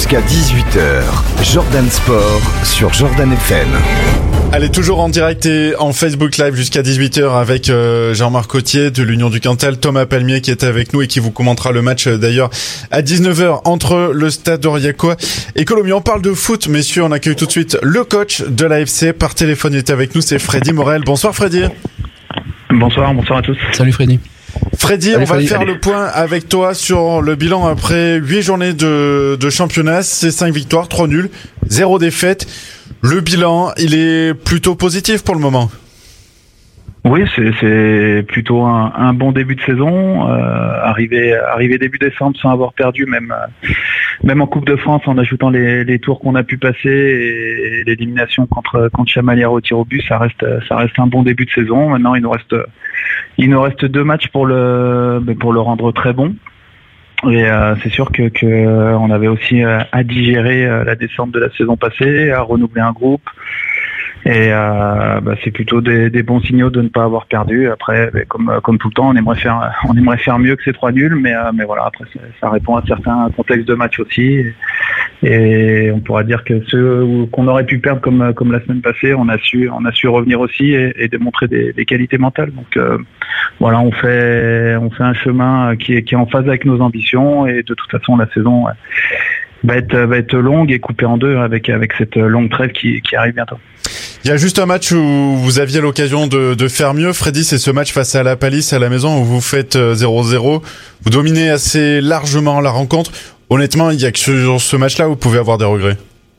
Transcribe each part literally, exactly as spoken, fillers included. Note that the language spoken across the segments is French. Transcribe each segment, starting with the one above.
jusqu'à dix-huit heures. Jordan Sport sur Jordan F M. Allez, toujours en direct et en Facebook Live jusqu'à dix-huit heures avec euh, Jean-Marc Cotier de l'Union du Cantal, Thomas Palmier qui est avec nous et qui vous commentera le match euh, d'ailleurs à dix-neuf heures entre le Stade Aurillacois et Colomiers. On parle de foot, messieurs, on accueille tout de suite le coach de l'A F C par téléphone. Il est avec nous, c'est Freddy Morel. Bonsoir Freddy. Bonsoir, bonsoir à tous. Salut Freddy. Freddy, Salut, on va Freddy. faire le point avec toi sur le bilan après huit journées de, de championnat. C'est cinq victoires, trois nuls, zéro défaite. Le bilan, il est plutôt positif pour le moment. Oui, c'est, c'est plutôt un, un bon début de saison. Euh, arrivé, arrivé début décembre sans avoir perdu, même, même en Coupe de France, en ajoutant les, les tours qu'on a pu passer et l'élimination contre, contre Chamalières au tir au but, ça reste, ça reste un bon début de saison. Maintenant, il nous reste, il nous reste deux matchs pour le, pour le rendre très bon. Et euh, c'est sûr que, que euh, on avait aussi euh, à digérer euh, la descente de la saison passée, à renouveler un groupe. Et euh, bah, c'est plutôt des, des bons signaux de ne pas avoir perdu. Après, bah, comme comme tout le temps, on aimerait faire on aimerait faire mieux que ces trois nuls, mais euh, mais voilà. Après, ça, ça répond à certains contextes de match aussi. Et, et on pourra dire que ceux où, qu'on aurait pu perdre comme comme la semaine passée, on a su on a su revenir aussi et, et démontrer des, des qualités mentales. Donc euh, voilà, on fait on fait un chemin qui est qui est en phase avec nos ambitions. Et de toute façon, la saison va être va être longue et coupée en deux avec avec cette longue trêve qui qui arrive bientôt. Il y a juste un match où vous aviez l'occasion de, de faire mieux, Freddy, c'est ce match face à la Palisse à la maison où vous faites zéro zéro. Vous dominez assez largement la rencontre. Honnêtement, il y a que sur ce match-là où vous pouvez avoir des regrets.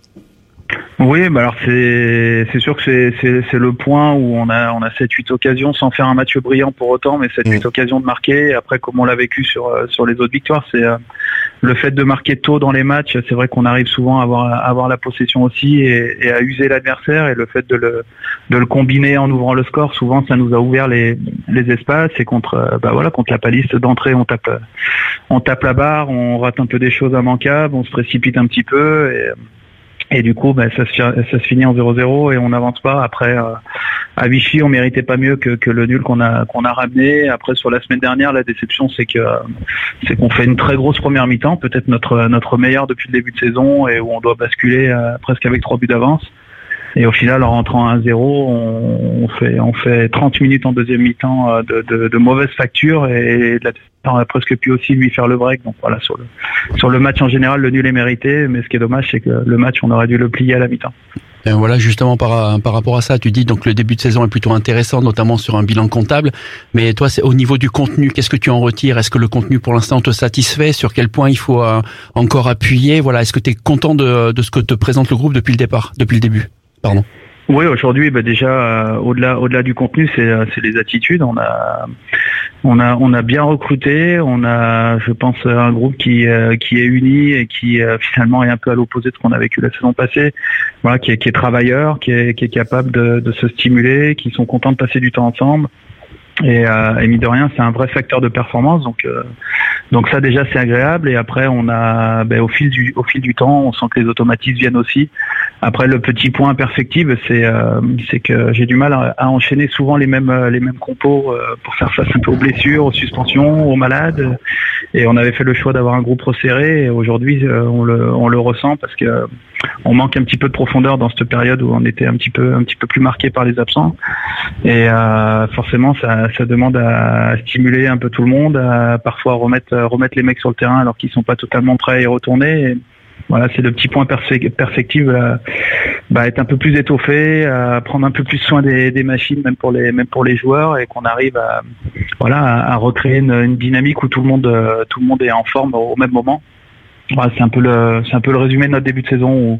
Oui, bah alors c'est c'est sûr que c'est c'est c'est le point où on a on a sept huit occasions sans faire un match brillant pour autant, mais sept huit mmh. occasions de marquer. Et après, comme on l'a vécu sur sur les autres victoires, c'est euh, le fait de marquer tôt dans les matchs. C'est vrai qu'on arrive souvent à avoir à avoir la possession aussi et, et à user l'adversaire. Et le fait de le de le combiner en ouvrant le score, souvent ça nous a ouvert les les espaces. Et contre bah voilà contre la Palisse d'entrée, on tape on tape la barre, on rate un peu des choses immanquables, on se précipite un petit peu et Et du coup, bah, ça, se, ça se finit en zéro zéro et on n'avance pas. Après, euh, à Vichy, on méritait pas mieux que, que le nul qu'on a qu'on a ramené. Après, sur la semaine dernière, la déception, c'est que c'est qu'on fait une très grosse première mi-temps, peut-être notre notre meilleure depuis le début de saison, et où on doit basculer euh, presque avec trois buts d'avance. Et au final, en rentrant à un zéro, on, on fait on fait trente minutes en deuxième mi-temps de, de, de mauvaise facture et de la on a presque pu aussi lui faire le break. Donc voilà, sur le sur le match en général, le nul est mérité, mais ce qui est dommage, c'est que le match, on aurait dû le plier à la mi-temps. Et voilà, justement par par rapport à ça, tu dis donc le début de saison est plutôt intéressant, notamment sur un bilan comptable. Mais toi, c'est au niveau du contenu, qu'est-ce que tu en retires ? Est-ce que le contenu pour l'instant te satisfait ? Sur quel point il faut euh, encore appuyer ? Voilà, est-ce que tu es content de de ce que te présente le groupe depuis le départ, depuis le début ? Pardon. Oui, aujourd'hui, bah déjà euh, au-delà au-delà du contenu, c'est c'est les attitudes. On a on a on a bien recruté. On a, je pense, un groupe qui euh, qui est uni et qui euh, finalement est un peu à l'opposé de ce qu'on a vécu la saison passée. Voilà, qui est qui est travailleur, qui est qui est capable de de se stimuler, qui sont contents de passer du temps ensemble. Et, euh, et mine de rien, c'est un vrai facteur de performance. Donc euh, donc ça déjà c'est agréable. Et après on a ben, au fil du au fil du temps, on sent que les automatismes viennent aussi. Après le petit point imperfectible, c'est euh, c'est que j'ai du mal à, à enchaîner souvent les mêmes les mêmes compos euh, pour faire face un peu aux blessures, aux suspensions, aux malades. Et on avait fait le choix d'avoir un groupe resserré. Et aujourd'hui euh, on le on le ressent parce que euh, on manque un petit peu de profondeur dans cette période où on était un petit peu un petit peu plus marqué par les absents. Et euh, forcément ça ça demande à stimuler un peu tout le monde, à parfois remettre remettre les mecs sur le terrain alors qu'ils sont pas totalement prêts à y retourner. Et voilà, c'est le petit point perfectible, à, bah, être un peu plus étoffé, à prendre un peu plus soin des, des machines, même pour les même pour les joueurs, et qu'on arrive à voilà à, à recréer une, une dynamique où tout le monde tout le monde est en forme au même moment. Voilà, c'est un peu le c'est un peu le résumé de notre début de saison où,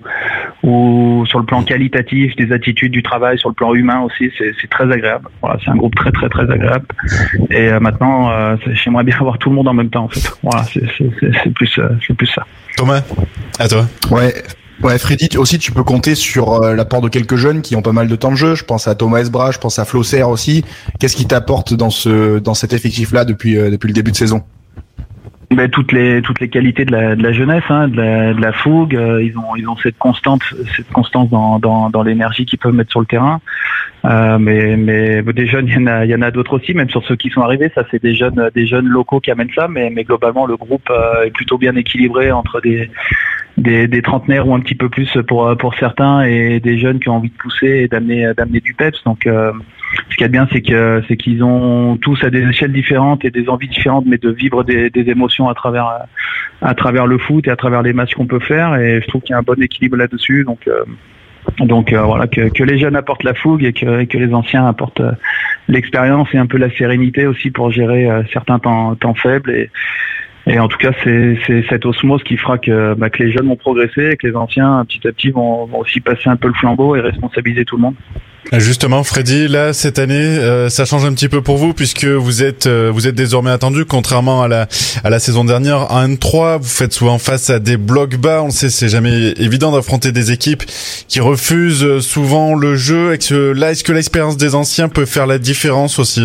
où sur le plan qualitatif, des attitudes, du travail, sur le plan humain aussi, c'est c'est très agréable. Voilà, c'est un groupe très très très agréable. Et euh, maintenant, euh, j'aimerais bien avoir tout le monde en même temps en fait. Voilà, c'est c'est c'est, c'est plus euh, c'est plus ça. Thomas, à toi. Ouais. Ouais, Freddy, aussi tu peux compter sur euh, l'apport de quelques jeunes qui ont pas mal de temps de jeu. Je pense à Thomas Esbra, je pense à Flosser aussi. Qu'est-ce qui t'apporte dans ce dans cet effectif-là depuis euh, depuis le début de saison? Ben, toutes les toutes les qualités de la de la jeunesse, hein, de la de la fougue. Euh, ils ont ils ont cette constante cette constance dans dans dans l'énergie qu'ils peuvent mettre sur le terrain. Euh, mais mais des jeunes, il y en a il y en a d'autres aussi, même sur ceux qui sont arrivés. Ça, c'est des jeunes des jeunes locaux qui amènent ça. Mais mais globalement, le groupe euh, est plutôt bien équilibré entre des des, des trentenaires ou un petit peu plus pour pour certains, et des jeunes qui ont envie de pousser et d'amener d'amener du peps. Donc euh, ce qu'il y a de bien, c'est que c'est qu'ils ont tous à des échelles différentes et des envies différentes, mais de vivre des, des émotions à travers à travers le foot et à travers les matchs qu'on peut faire. Et je trouve qu'il y a un bon équilibre là-dessus. Donc euh, donc euh, voilà, que, que les jeunes apportent la fougue et que, et que les anciens apportent euh, l'expérience et un peu la sérénité aussi pour gérer euh, certains temps, temps faibles. Et Et en tout cas, c'est, c'est cette osmose qui fera que, bah, que les jeunes vont progresser et que les anciens, petit à petit, vont, vont aussi passer un peu le flambeau et responsabiliser tout le monde. Justement, Freddy, là cette année, euh, ça change un petit peu pour vous puisque vous êtes euh, vous êtes désormais attendu, contrairement à la à la saison dernière, en N trois. Vous faites souvent face à des blocs bas. On le sait, c'est jamais évident d'affronter des équipes qui refusent souvent le jeu. Et que, là, est-ce que l'expérience des anciens peut faire la différence aussi?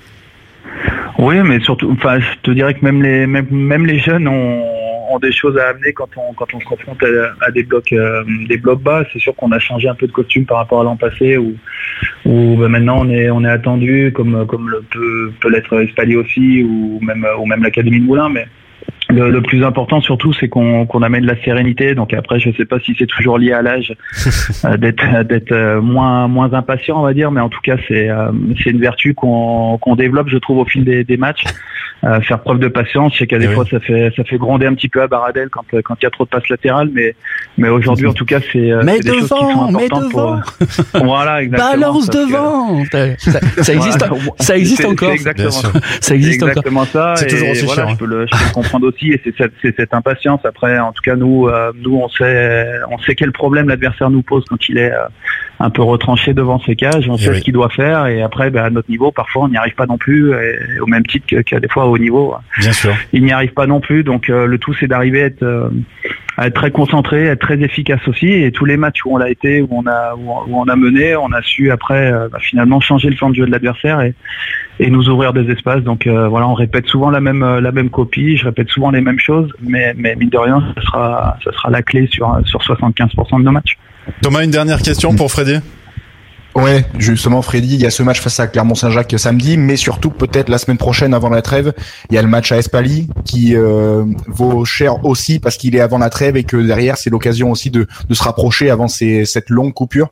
Oui, mais surtout, enfin, je te dirais que même les même, même les jeunes ont, ont des choses à amener quand on quand on se confronte à, à des blocs euh, des blocs bas. C'est sûr qu'on a changé un peu de costume par rapport à l'an passé, où où bah, maintenant on est on est attendu comme comme le peut peut l'être Espalier aussi, ou même ou même l'Académie de Moulins, mais Le, le plus important surtout, c'est qu'on, qu'on amène la sérénité. Donc après, je sais pas si c'est toujours lié à l'âge euh, d'être, d'être euh, moins moins impatient, on va dire, mais en tout cas, c'est euh, c'est une vertu qu'on, qu'on développe, je trouve, au fil des, des matchs. Euh, faire preuve de patience. Je sais qu'à des oui. fois, ça fait ça fait gronder un petit peu à Baradel quand quand il y a trop de passes latérales, mais mais aujourd'hui, en tout cas, c'est, mais c'est des devant, choses qui sont importantes pour. Voilà, exactement. Balance devant. Que... Ça, ça existe, voilà, ça existe c'est, encore. C'est exactement ça. Ça existe c'est exactement encore. ça. C'est et toujours aussi voilà, chiant. Je peux le, je peux le comprendre aussi, et c'est cette, c'est cette impatience. Après, en tout cas, nous, euh, nous, on sait, on sait quel problème l'adversaire nous pose quand il est euh, un peu retranché devant ses cages. On et sait oui. ce qu'il doit faire, et après, bah, à notre niveau, parfois, on n'y arrive pas non plus, et, au même titre que, qu'à des fois au haut niveau. Bien sûr. Il n'y arrive pas non plus. Donc, euh, le tout, c'est d'arriver à être, euh, à être très concentré, à être très efficace aussi. Et tous les matchs où on l'a été, où on a, où on, où on a mené, on a su après, euh, bah, finalement, changer le plan de jeu de l'adversaire et et nous ouvrir des espaces. Donc euh, voilà, on répète souvent la même la même copie, je répète souvent les mêmes choses, mais mais mine de rien, ça sera ça sera la clé sur sur soixante-quinze pour cent de nos matchs. Thomas, une dernière question pour Freddy. Ouais, justement, Freddy, il y a ce match face à Clermont-Saint-Jacques samedi, mais surtout peut-être la semaine prochaine avant la trêve, il y a le match à Espali qui euh, vaut cher aussi parce qu'il est avant la trêve et que derrière c'est l'occasion aussi de de se rapprocher avant ces, cette longue coupure.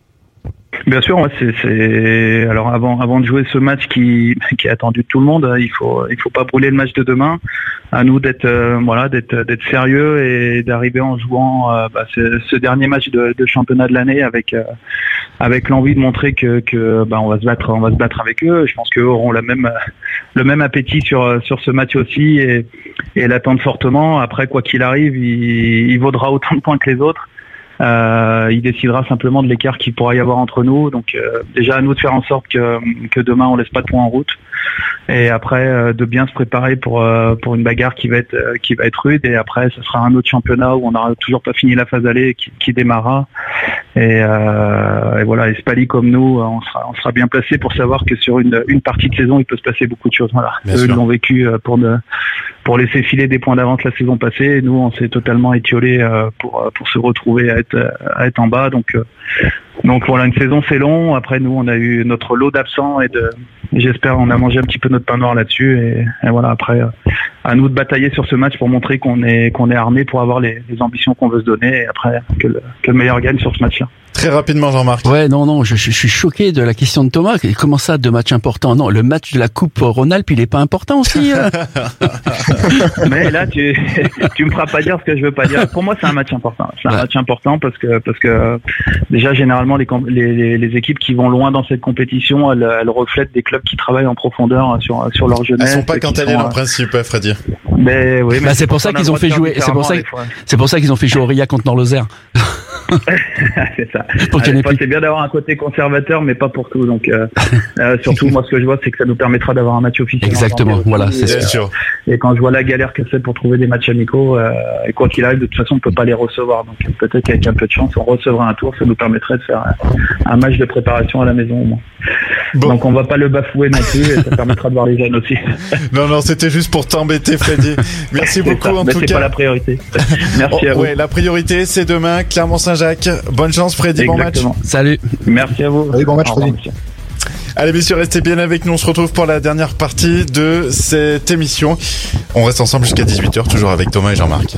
Bien sûr, ouais, c'est, c'est alors avant avant de jouer ce match qui qui est attendu de tout le monde, il faut il faut pas brûler le match de demain. À nous d'être euh, voilà d'être d'être sérieux et d'arriver en jouant euh, bah, ce, ce dernier match de, de championnat de l'année avec euh, avec l'envie de montrer que que bah, on va se battre on va se battre avec eux. Je pense qu'eux auront la même le même appétit sur sur ce match aussi et et l'attendent fortement. Après, quoi qu'il arrive, il, il vaudra autant de points que les autres. Euh, il décidera simplement de l'écart qu'il pourra y avoir entre nous. Donc euh, déjà à nous de faire en sorte que, que demain on laisse pas de points en route. Et après euh, de bien se préparer pour euh, pour une bagarre qui va être euh, qui va être rude. Et après ce sera un autre championnat où on n'aura toujours pas fini la phase aller qui, qui démarrera. Et, euh, et voilà, Espali comme nous, on sera on sera bien placé pour savoir que sur une une partie de saison il peut se passer beaucoup de choses. Voilà, bien eux sûr. Ils l'ont vécu pour de pour laisser filer des points d'avance la saison passée. Et nous, on s'est totalement étiolé euh, pour pour se retrouver à être à être en bas. Donc euh, donc voilà, une saison c'est long. Après nous, on a eu notre lot d'absents et de j'espère on a mangé un petit peu notre pain noir là-dessus. Et, et voilà, après euh, à nous de batailler sur ce match pour montrer qu'on est qu'on est armé pour avoir les, les ambitions qu'on veut se donner. Et après que le, que le meilleur gagne sur ce match-là. Très rapidement, Jean-Marc. Ouais, non, non, je, je suis choqué de la question de Thomas. Comment ça, deux matchs importants? Non, le match de la Coupe Rhône-Alpes, il est pas important aussi. Euh Mais là, tu, tu me feras pas dire ce que je veux pas dire. Pour moi, c'est un match important. C'est un ouais. match important parce que, parce que déjà, généralement, les, les, les équipes qui vont loin dans cette compétition, elles, elles reflètent des clubs qui travaillent en profondeur sur, sur leur jeunesse. Elles sont pas cantaliennes en principe, Freddy. Mais oui, mais bah, c'est pour ça qu'ils ont fait jouer, c'est pour ça, c'est pour ça qu'ils ont fait jouer Aurillac contre Nord-Lozère. C'est ça. Pour qu'il y en ait plus. C'est bien d'avoir un côté conservateur, mais pas pour tout. Donc, euh, euh, surtout, moi, ce que je vois, c'est que ça nous permettra d'avoir un match officiel. Exactement. Voilà, c'est et, sûr. Euh, et quand je vois la galère que c'est pour trouver des matchs amicaux, euh, et quoi qu'il arrive, de toute façon, on peut pas les recevoir. Donc, peut-être qu'avec un peu de chance, on recevra un tour. Ça nous permettrait de faire un, un match de préparation à la maison au moins. Bon. Donc, on va pas le bafouer non plus, et ça permettra de voir les jeunes aussi. Non, non, c'était juste pour t'embêter, Freddy. Merci beaucoup, ça. en Mais tout c'est cas. C'est pas la priorité. Merci oh, à vous. Ouais, la priorité, c'est demain, Clermont-Saint-Jacques. Bonne chance, Freddy. Exactement. Bon match. Salut. Merci à vous. Allez, bon match, Freddy. Allez, messieurs, restez bien avec nous. On se retrouve pour la dernière partie de cette émission. On reste ensemble jusqu'à dix-huit heures, toujours avec Thomas et Jean-Marc.